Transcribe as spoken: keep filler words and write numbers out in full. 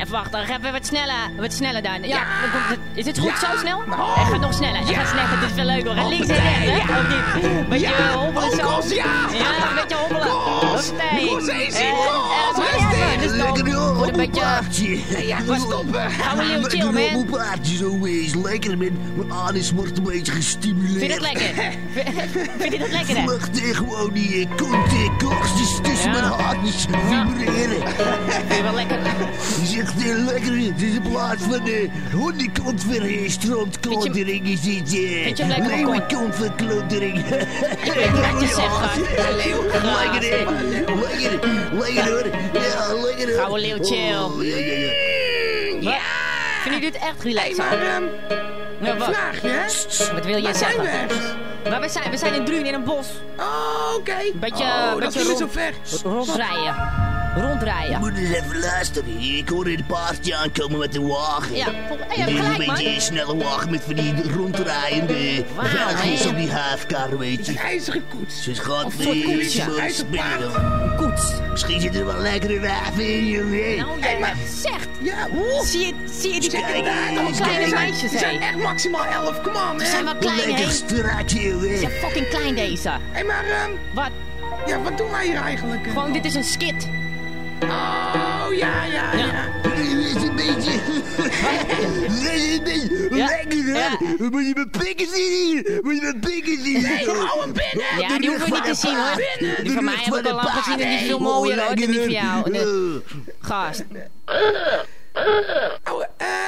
Even wachten, ga even wat sneller, wat sneller dan. Ja, Ja. dan komt het. Is het goed Ja. zo snel? Oh. Hij gaat nog sneller, hij Ja. gaat sneller, dit is veel leuker. Ga links en Hoppatee, rechts, hè? ja. Of niet? Beetje Ja. hobbelen Oh, zo. Kos, ja. Ja, een beetje hobbelen. Kos. Hoppatee. Kos, easy, En- Kos. en- Rustig. ja, dus dan Lekker joh, wordt een beetje... paardje. Ja, maar stoppen. Gaan we leeuw chill, Lekker man. op een paardje zo is. Lekker, man. Mijn anus wordt een beetje gestimuleerd. Vind je dat lekker? Vind je dat lekker, hè? Vlucht eh, gewoon die eh, kont, eh, korstjes tussen Ja. mijn haartjes vibreren. Vind je wel lekker? Je zegt eh, lekker, het is in plaats van de hondenkont voor eh, strandklontering is het eh, Vind je hem lekker, leeuwenkont voor klontering. Wat je zegt, gast. Lekker, hè? Lekker, lekker hoor. Ja, lekker hoor. Gouden leeuw, chill. Oh, ja, ja, ja. Ja. Vind je dit echt Hey, relaxed? maar ehm, Ja, wat, vraagje, hè? wat wil jij Waar zijn zeggen? we ergens? Waar we zijn? We zijn in Druun in een bos. Oh, oké. Beetje, oh, dat beetje is niet rond- zo ver. Rondrijden. Rondrijden. Moet eens even luisteren. Ik hoor een paardje aankomen met een wagen. Ja, vol- hey, je Dit hebt is een gelijk, beetje man. een snelle wagen met van die rondrijdende Wauw, velgjes hè? op die huifkar, weet je. IJzeren koets. Dus gaat Of een soort weer koetsje. zo IJzerpaard. spinnen. Een koets. Misschien zit er wel lekkere wijven in, jongen. Nou, Hey, jij maar- zegt. Ja, oeh. Zie je, zie je die Kijk, Kijk, daar, kijk, allemaal kleine zijn- meisjes, Ze zijn hé. echt maximaal elf, come on, Ze zijn man. wel klein, Lekker hè? strak, Ze jongen. zijn fucking klein, deze. Hé, maar ehm, Wat? ja, wat doen wij hier eigenlijk? eh? Gewoon, dit is een skit. Oh, ja, ja, ja. Dit is een beetje... Dit is een beetje Ja, lekker, hè? ja. Moet je mijn pikken zien hier? Moet je mijn pikken zien? Nee, hou hem binnen. Ja, die hoeven we niet te zien, hoor. Binnen. Die van mij heb ik al lang gezien en die is veel mooier, hoor, dan die van jou. En de- Oh. Gast. Oh, eh,